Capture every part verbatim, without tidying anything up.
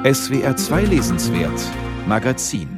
S W R zwei Lesenswert Magazin.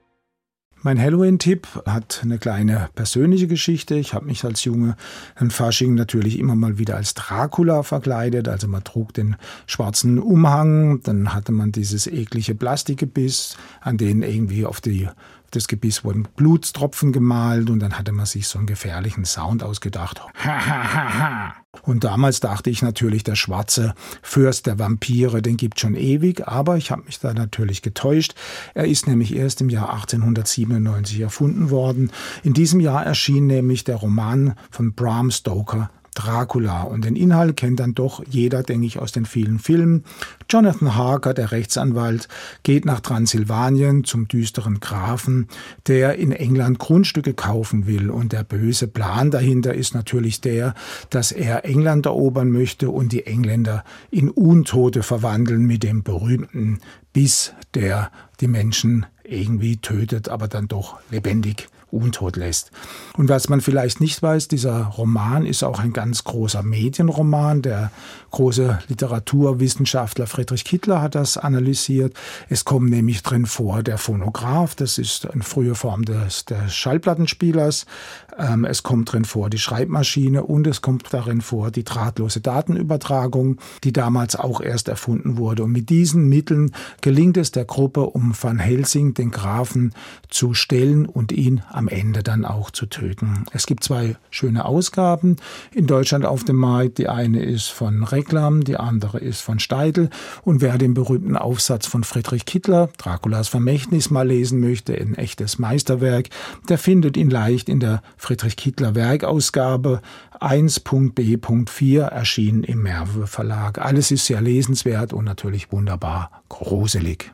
Mein Halloween-Tipp hat eine kleine persönliche Geschichte. Ich habe mich als Junge an Fasching natürlich immer mal wieder als Dracula verkleidet. Also man trug den schwarzen Umhang, dann hatte man dieses eklige Plastikgebiss, an denen irgendwie auf die das Gebiss wurden Blutstropfen gemalt und dann hatte man sich so einen gefährlichen Sound ausgedacht. Ha, ha, ha, ha. Und damals dachte ich natürlich, der schwarze Fürst der Vampire, den gibt schon ewig, aber ich habe mich da natürlich getäuscht. Er ist nämlich erst im Jahr achtzehnhundertsiebenundneunzig erfunden worden. In diesem Jahr erschien nämlich der Roman von Bram Stoker, Dracula. Und den Inhalt kennt dann doch jeder, denke ich, aus den vielen Filmen. Jonathan Harker, der Rechtsanwalt, geht nach Transsilvanien zum düsteren Grafen, der in England Grundstücke kaufen will. Und der böse Plan dahinter ist natürlich der, dass er England erobern möchte und die Engländer in Untote verwandeln mit dem berühmten Biss, der die Menschen irgendwie tötet, aber dann doch lebendig untot lässt. Und was man vielleicht nicht weiß, dieser Roman ist auch ein ganz großer Medienroman. Der große Literaturwissenschaftler Friedrich Kittler hat das analysiert. Es kommt nämlich drin vor der Phonograph, das ist eine frühe Form des, des Schallplattenspielers. Ähm, es kommt drin vor die Schreibmaschine und es kommt darin vor die drahtlose Datenübertragung, die damals auch erst erfunden wurde. Und mit diesen Mitteln gelingt es der Gruppe um Van Helsing, den Grafen zu stellen und ihn am Ende dann auch zu töten. Es gibt zwei schöne Ausgaben in Deutschland auf dem Markt. Die eine ist von Reklam, die andere ist von Steidl. Und wer den berühmten Aufsatz von Friedrich Kittler, Draculas Vermächtnis, mal lesen möchte, ein echtes Meisterwerk, der findet ihn leicht in der Friedrich Kittler Werkausgabe eins Punkt B Punkt vier, erschienen im Merve Verlag. Alles ist sehr lesenswert und natürlich wunderbar gruselig.